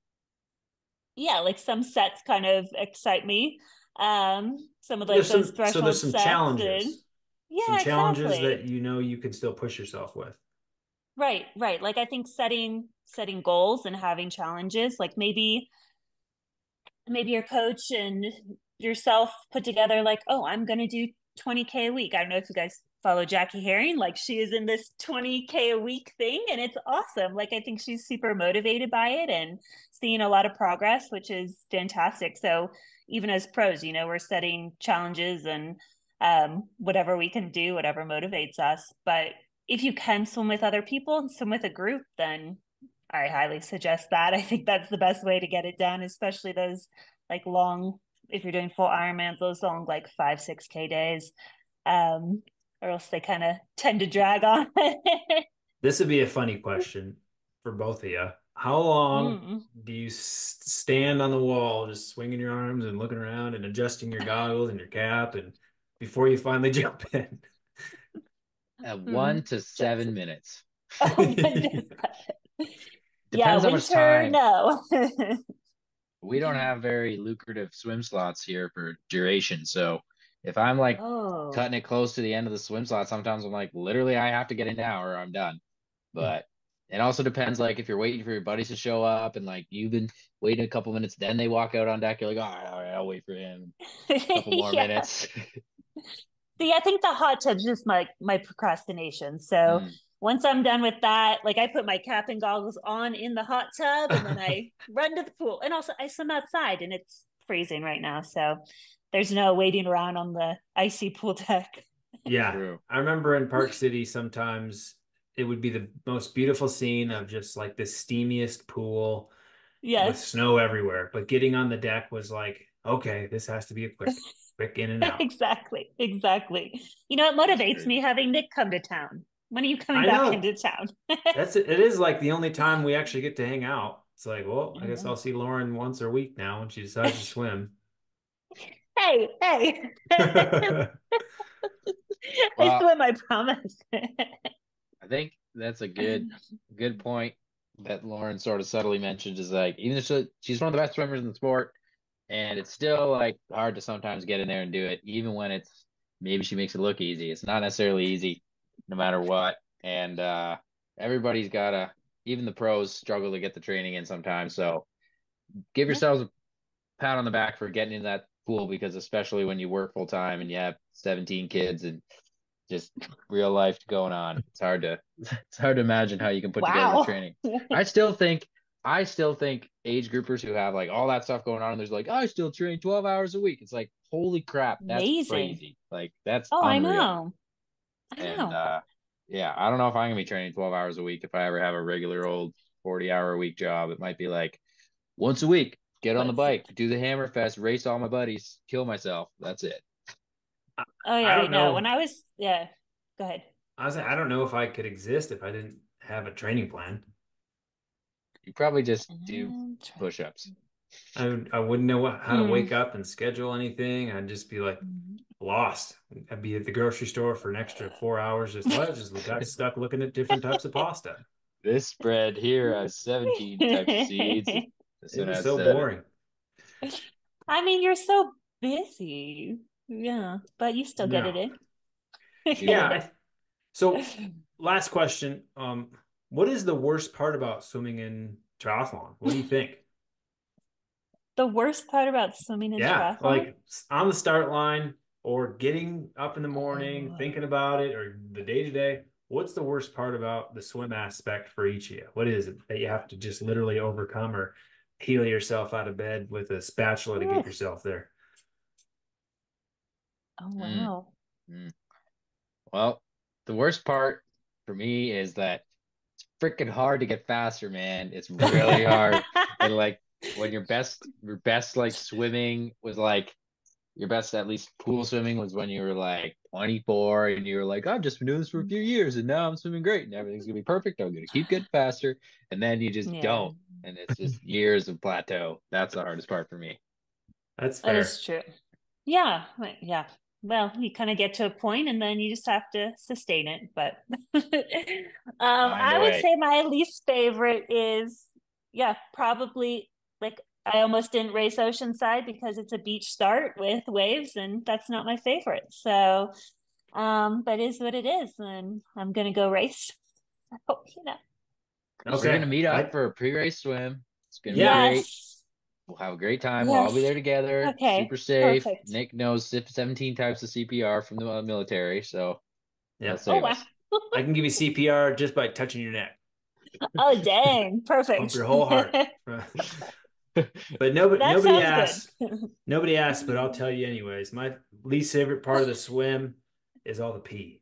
yeah, like some sets kind of excite me. Some of like There's those there's threshold some sets, and challenges. Some yeah, challenges that exactly. you can still push yourself with. Right, right. Like I think setting goals and having challenges, like maybe your coach and yourself put together like, oh, I'm going to do 20K a week. I don't know if you guys follow Jackie Herring. Like she is in this 20K a week thing and it's awesome. Like I think she's super motivated by it and seeing a lot of progress, which is fantastic. So even as pros, we're setting challenges and whatever we can do, whatever motivates us. But if you can swim with other people and swim with a group, then I highly suggest that. I think that's the best way to get it done, especially those like long, if you're doing full Ironmans, those long like 5, 6K days, or else they kind of tend to drag on. This would be a funny question for both of you. How long Mm. do you stand on the wall, just swinging your arms and looking around and adjusting your goggles and your cap, and before you finally jump in? At Mm. 1 to 7 minutes. Oh, yeah, Depends how much winter, time. no. We don't have very lucrative swim slots here for duration. So if I'm like Oh, cutting it close to the end of the swim slot, sometimes I'm like, literally, I have to get in now or I'm done. But it also depends, like if you're waiting for your buddies to show up and like you've been waiting a couple minutes, then they walk out on deck. You're like, all right, I'll wait for him. A couple more yeah. minutes. See, I think the hot tub's just my procrastination. So Mm. once I'm done with that, like I put my cap and goggles on in the hot tub and then I run to the pool. And also I swim outside and it's freezing right now. So there's no waiting around on the icy pool deck. Yeah, True. I remember in Park City sometimes it would be the most beautiful scene of just like the steamiest pool with Yes. snow everywhere. But getting on the deck was like, okay, this has to be a quick in and out. Exactly. Exactly. It That's motivates me crazy. having Nick come to town. When are you coming I back know into town? it is like the only time we actually get to hang out. It's like, well, I I guess know. I'll see Lauren once a week now when she decides to swim. Hey, hey. I Well, swim, I promise. I think that's a good point that Lauren sort of subtly mentioned is like even though she's one of the best swimmers in the sport, and it's still like hard to sometimes get in there and do it, even when it's maybe she makes it look easy. It's not necessarily easy, no matter what. And everybody's gotta, even the pros struggle to get the training in sometimes. So give Yeah. yourselves a pat on the back for getting in that pool because especially when you work full time and you have 17 kids and just real life going on. It's hard to imagine how you can put together the Wow. training. I still think I still think age groupers who have like all that stuff going on and there's like, I still train 12 hours a week. It's like, holy crap, that's Amazing. crazy. Like that's Oh, I unreal. know. I And know. yeah, I don't know if I'm gonna be training 12 hours a week if I ever have a regular old 40-hour a week job. It might be like once a week, get on the Let's bike, see. do the Hammerfest, race all my buddies, kill myself. That's it. Oh I yeah, I don't know. When know. I was yeah, go ahead. I don't know if I could exist if I didn't have a training plan. You probably just do And try. push-ups. I wouldn't know how to Hmm. wake up and schedule anything. I'd just be like lost. I'd be at the grocery store for an extra 4 hours. Just got stuck looking at different types of pasta. This spread here has 17 types of seeds. This It one was has so seven. boring. I mean, you're so busy. Yeah, but you still get it No. in. Yeah. So last question. What is the worst part about swimming in triathlon? What do you think? The worst part about swimming in Yeah, triathlon? like on the start line or getting up in the morning, Oh, thinking about it, or the day to day. what's the worst part about the swim aspect for each of you? What is it that you have to just literally overcome or heal yourself out of bed with a spatula to get yourself there? Oh, wow. Well, the worst part for me is that it's freaking hard to get faster, man. It's really hard. And like when your best like swimming was like your best at least pool swimming was when you were like 24 and you were like, I've just been doing this for a few years and now I'm swimming great and everything's gonna be perfect. I'm gonna keep getting faster. And then you just Yeah. don't. And it's just years of plateau. That's the hardest part for me. That's That fair. is true. Yeah. Yeah. Well, you kind of get to a point and then you just have to sustain it. But I would way. say my least favorite is, yeah, probably like I almost didn't race Oceanside because it's a beach start with waves and that's not my favorite. So, but is what it is. And I'm going to go race. I hope, We're Okay. gonna meet up for a pre-race swim. It's gonna be Yeah. great. Yes. We'll have a great time. We'll all be Yes. there together. Okay, Super safe. perfect. Nick knows 17 types of CPR from the military, so Yeah. he'll save Oh, us. wow. I can give you CPR just by touching your neck. Oh, dang. Perfect. Pump your whole heart. But nobody That asked. sounds good. Nobody asked, but I'll tell you anyways. My least favorite part of the swim is all the pee.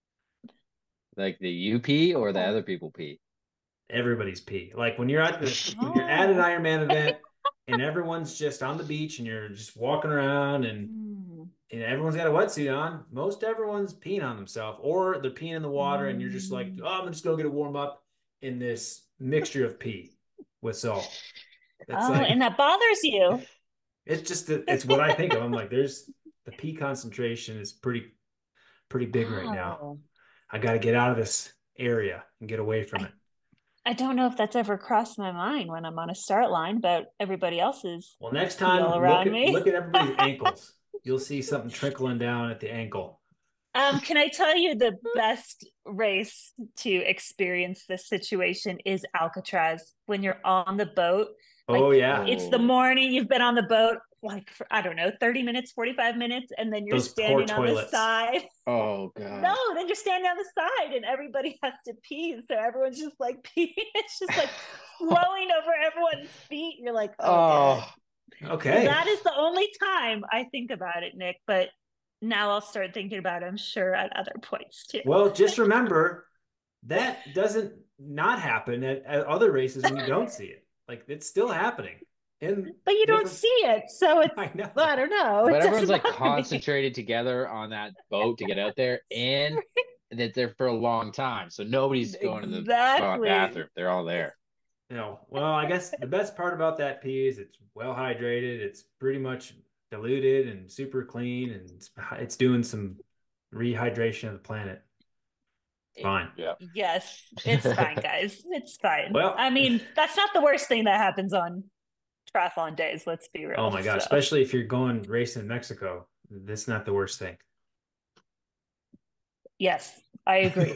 Like the UP or the Oh. other people pee. Everybody's pee. Like when you're at when you're at an Oh. Ironman event and everyone's just on the beach and you're just walking around and everyone's got a wetsuit on, most everyone's peeing on themselves or they're peeing in the water and you're just like, oh, I'm just gonna get a warm up in this mixture of pee with salt. It's Oh, like and that bothers you. it's just it's what I think of. I'm like, there's the pee concentration is pretty big right now. Wow. I got to get out of this area and get away from it. I don't know if that's ever crossed my mind when I'm on a start line, but everybody else's Well, next pee time, all around me. look at everybody's ankles. You'll see something trickling down at the ankle. Can I tell you the best race to experience this situation is Alcatraz when you're on the boat. Like, Oh yeah, it's the morning, you've been on the boat like for, I don't know, 30 minutes, 45 minutes, and then you're those poor standing on the toilets. side. Oh god. No, then you're standing on the side and everybody has to pee. So everyone's just like peeing. It's just like flowing over everyone's feet. You're like, oh, God. Okay. So that is the only time I think about it, Nick. But now I'll start thinking about it, I'm sure, at other points too. Well, just remember that doesn't not happen at other races when you don't see it. Like it's still happening. But you don't see it, so it's I know. I don't know. But everyone's like concentrated together on that boat to get out there, and that they're for a long time, so nobody's going to the bathroom. They're all there. No, well, I guess the best part about that pee is it's well hydrated. It's pretty much diluted and super clean, and it's doing some rehydration of the planet. It's fine. Yeah. Yes, it's fine, guys. It's fine. Well, I mean, that's not the worst thing that happens on triathlon days. Let's be real. Oh my gosh, especially if you're going racing in Mexico, that's not the worst thing. Yes, I agree.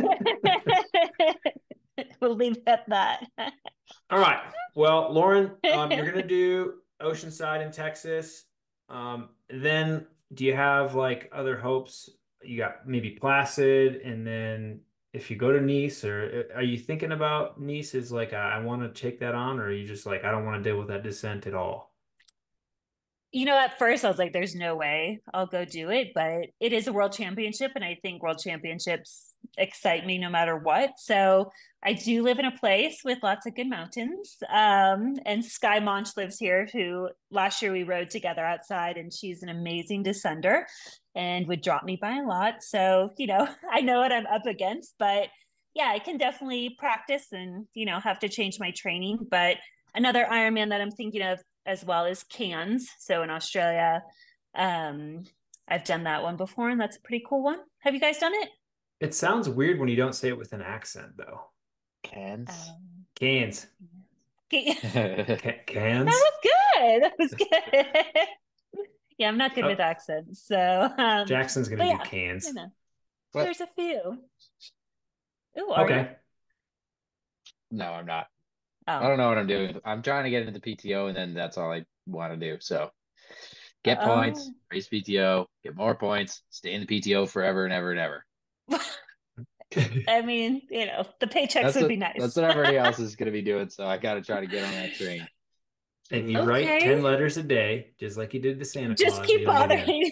We'll leave it at that. All right. Well, Lauren, you're gonna do Oceanside in Texas. Then do you have like other hopes? You got maybe Placid, and then if you go to Nice, or are you thinking about Nice as like I want to take that on, or are you just like I don't want to deal with that descent at all? You know, at first I was like, there's no way I'll go do it, but it is a world championship. And I think world championships excite me no matter what. So I do live in a place with lots of good mountains. And Sky Monch lives here, who last year we rode together outside, and she's an amazing descender and would drop me by a lot. So, you know, I know what I'm up against, but yeah, I can definitely practice and, you know, have to change my training. But another Ironman that I'm thinking of as well as Cairns. So in Australia, I've done that one before, and that's a pretty cool one. Have you guys done it? It sounds weird when you don't say it with an accent, though. Cairns. Cairns. Cairns. Cairns. That was good. That was good. Yeah, I'm not good with accents, so Jackson's gonna do Cairns. You know, there's a few. Ooh, okay. No, I'm not. Oh. I don't know what I'm doing. I'm trying to get into the PTO, and then that's all I want to do. So get points, race PTO, get more points, stay in the PTO forever and ever and ever. I mean, the paychecks would be nice. That's what everybody else is going to be doing. So I got to try to get on that train. If you write Okay. 10 letters a day, just like you did to Santa Just Claus, keep you'll get in. honoring.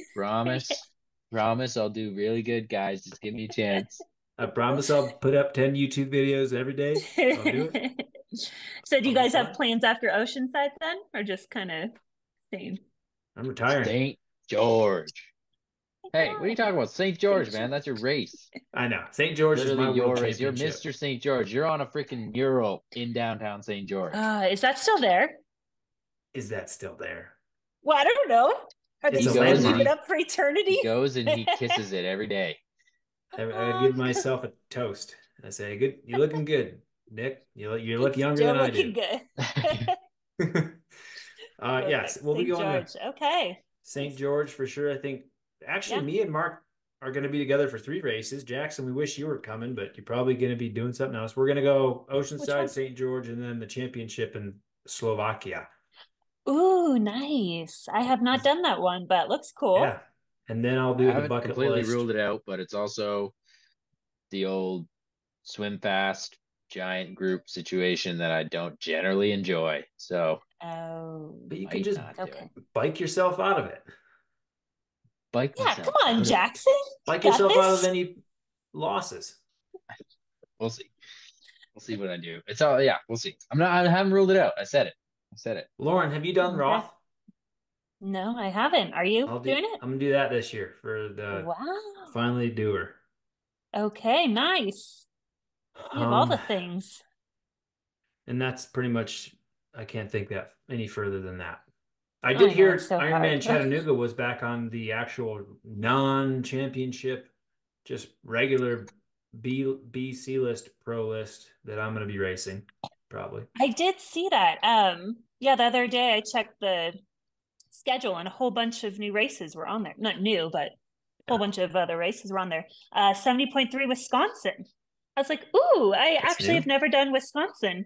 Promise I'll do really good, guys. Just give me a chance. I promise I'll put up 10 YouTube videos every day. I'll do it. So do you I'll guys be have fine. plans after Oceanside then? Or just kind of same? I'm retiring. St. George. Hey, what are you talking about? St. George, man. That's your race. I know. St. George is my Literally your world race. You're championship. Mr. St. George. You're on a freaking mural in downtown St. George. Is that still there? Is that still there? Well, I don't know. Are they It's a just going to leave landmark. it up for eternity? He goes and he kisses it every day. I give myself a toast. I say, "Good, you're looking good, Nick. You look younger Still than I looking do." good. Yes, we'll be St. going George. to Okay. St. George for sure. I think actually Yeah. me and Mark are going to be together for 3 races. Jackson, we wish you were coming, but you're probably going to be doing something else. We're going to go Which Oceanside, one? St. George, and then the championship in Slovakia. Ooh, nice. I have not done that one, but looks cool. Yeah. And then I'll I do the haven't bucket completely list. ruled it out, but it's also the old swim fast giant group situation that I don't generally enjoy. So Oh, But you might can just not do okay. it. bike yourself out of it. Bike Yeah, myself come on, out of it. Jackson. Bike got yourself out this. of any losses. We'll see. We'll see what I do. It's all we'll see. I haven't ruled it out. I said it. Lauren, have you done Okay. Roth? No, I haven't. Are you doing it? I'm gonna do that this year for the Wow. finally doer. Okay, nice. You have all the things. And that's pretty much, I can't think that any further than that. I I did know, hear it's so Ironman hard. Chattanooga was back on the actual non-championship, just regular B C list pro list that I'm going to be racing probably. I did see that. Yeah, the other day I checked the schedule and a whole bunch of new races were on there. Not new, but a whole bunch of other races were on there. 70.3 Wisconsin. I was like, ooh, I That's actually new. have never done Wisconsin.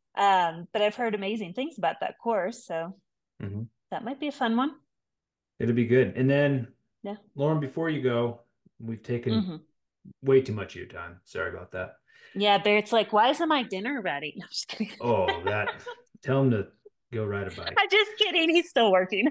But I've heard amazing things about that course, so that might be a fun one. It'll be good. And then, Yeah. Lauren, before you go, we've taken way too much of your time. Sorry about that. Yeah, Barrett's like, why isn't my dinner ready? No, I'm just kidding. Oh, tell him to go ride a bike. I'm just kidding. He's still working.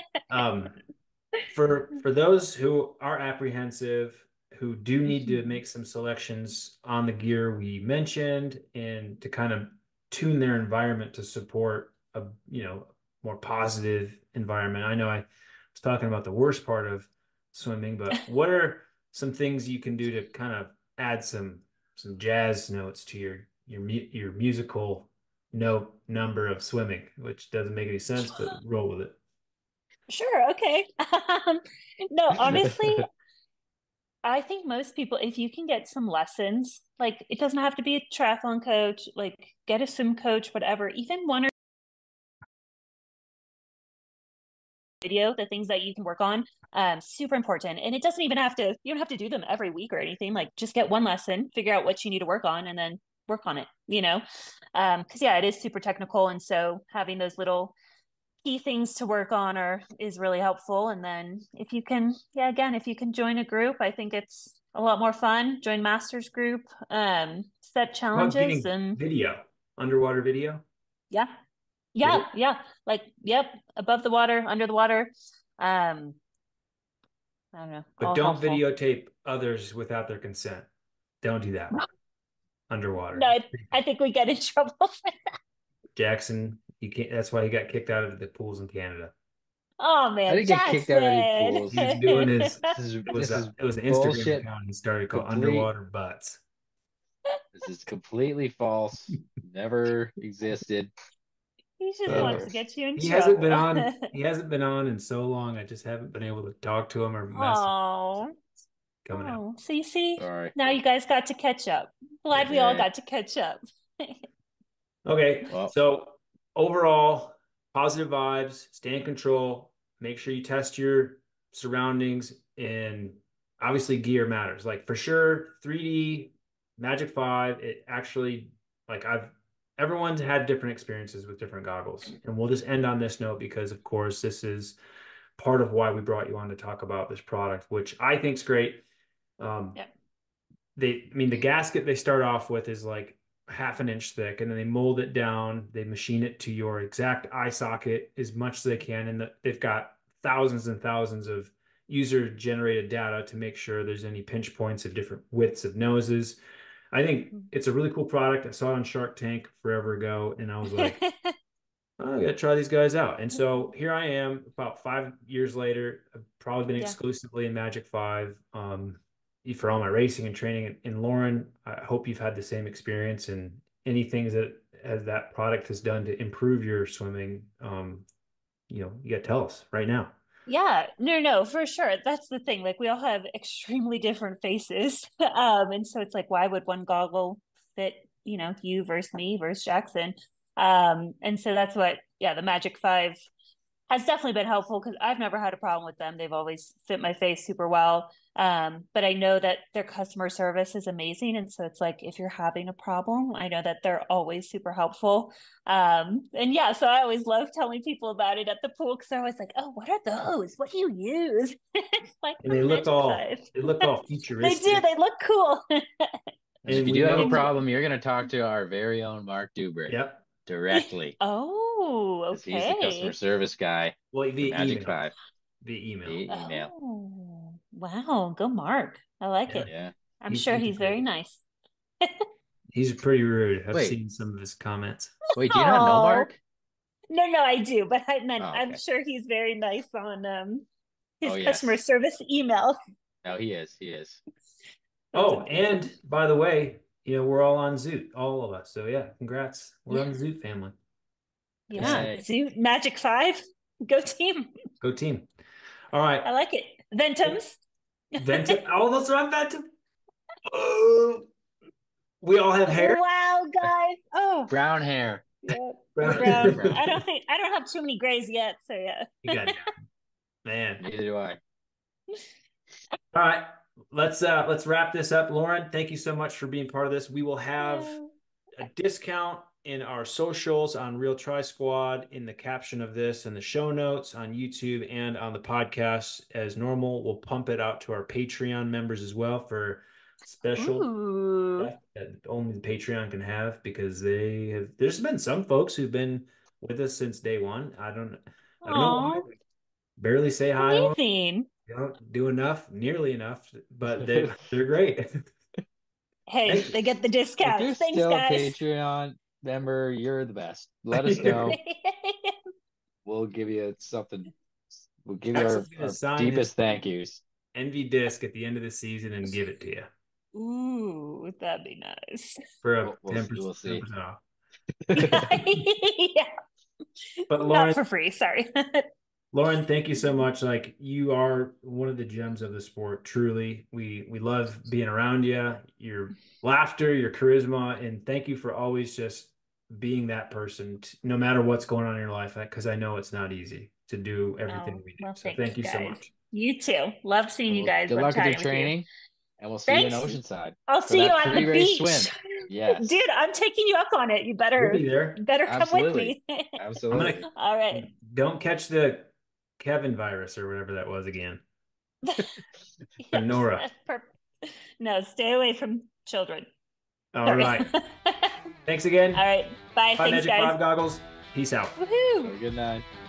For those who are apprehensive, who do need to make some selections on the gear we mentioned and to kind of tune their environment to support a more positive environment. I know I was talking about the worst part of swimming, but what are some things you can do to kind of add some jazz notes to your musical note number of swimming, which doesn't make any sense, but roll with it. Sure. Okay. No, honestly, I think most people, if you can get some lessons, like it doesn't have to be a triathlon coach, like get a swim coach, whatever, even one or video, the things that you can work on, super important. And it doesn't even have to, you don't have to do them every week or anything. Like just get one lesson, figure out what you need to work on, and then work on it, because yeah, it is super technical. And so having those little key things to work on is really helpful. And then if you can, if you can join a group, I think it's a lot more fun. Join masters group, set challenges and underwater video. Yeah. Like, yep. Above the water, under the water. I don't know. But don't videotape others without their consent. Don't do that. Underwater. No, I think we get in trouble for that. Jackson, you can't. That's why he got kicked out of the pools in Canada. Oh man, I didn't get kicked out of any pools. He's doing his. It was an Instagram bullshit. account he started called Underwater Butts. This is completely false. Never existed. He just wants to get you in trouble. He hasn't been on in so long. I just haven't been able to talk to him or message. Coming out. So you see, Sorry. now you guys got to catch up. Glad we all got to catch up. Okay, well, so overall, positive vibes, stay in control, make sure you test your surroundings, and obviously gear matters. Like for sure, 3D, Magic 5, it actually, like everyone's had different experiences with different goggles. And we'll just end on this note because, of course, this is part of why we brought you on to talk about this product, which I think is great. the gasket they start off with is like half an inch thick, and then they mold it down. They machine it to your exact eye socket as much as they can, and they've got thousands and thousands of user generated data to make sure there's any pinch points of different widths of noses. I think it's a really cool product. I saw it on Shark Tank forever ago, and I was like, oh, I gotta try these guys out. And so here I am about 5 years later. I've probably been exclusively in Magic 5 for all my racing and training. And Lauren, I hope you've had the same experience, and any things that as that product has done to improve your swimming, you gotta tell us right now. Yeah, no, for sure. That's the thing. Like we all have extremely different faces. And so it's like, why would one goggle fit, you versus me versus Jackson? And so that's what, the Magic 5 has definitely been helpful because I've never had a problem with them. They've always fit my face super well. But I know that their customer service is amazing. And so it's like, if you're having a problem, I know that they're always super helpful. So I always love telling people about it at the pool because they're always like, oh, what are those? What do you use? It's like, and they look all futuristic. They do. They look cool. If you do have a problem, you're going to talk to our very own Mark Dubrick. Yep. Directly. Oh, okay. He's the customer service guy. Well, via Magic email. 5. Via email. Oh, wow. Go Mark. I like it. Yeah. I'm sure he's very nice. He's pretty rude. I've seen some of his comments. Wait, do you not know Mark? No, I do, but I meant I'm sure he's very nice on his customer service emails. No, he is. And by the way, we're all on Zoot, all of us. So yeah, congrats. We're on the Zoot family. Yeah, Zoot Magic 5. Go team. Go team. All right. I like it. Ventums. Ventum. Oh, that's right, Ventum. Oh, we all have hair. Wow, guys. Oh, brown hair. Yeah. Brown. I don't have too many grays yet. So yeah. You got it. Man. Neither do I. All right. Let's wrap this up. Lauren, thank you so much for being part of this. We will have a discount in our socials on Real Tri Squad in the caption of this and the show notes on YouTube and on the podcast as normal. We'll pump it out to our Patreon members as well for special stuff that only the Patreon can have, because there's been some folks who've been with us since day one. I don't know why. Barely say hi. Amazing. They don't do nearly enough, but they're great. Hey, they get the discount. If you're Thanks, still guys. a Patreon member, you're the best. Let us know. We'll give you something. We'll give you our deepest thank yous. Envy disc at the end of the season and give it to you. Ooh, that'd be nice. For a 10%, we'll see. 10% off. Yeah. But Lauren, not for free, sorry. Lauren, thank you so much. Like, you are one of the gems of the sport. Truly, we love being around you. Your laughter, your charisma, and thank you for always just being that person, no matter what's going on in your life. Because I know it's not easy to do everything we do. Well, so thanks, thank you guys. so much. You too. Love seeing you guys. Good luck with your training, and we'll see you in Oceanside. I'll see you on the beach. Swim. Yes. Dude, I'm taking you up on it. You better We'll be there. Better come with me. Absolutely. All right. Don't catch the Kevin virus or whatever that was again. Yes, Nora. No, stay away from children. All right. Thanks again. All right. Bye. Bye, Thanks, Magic guys. 5 goggles. Peace out. Woohoo. Have a good night.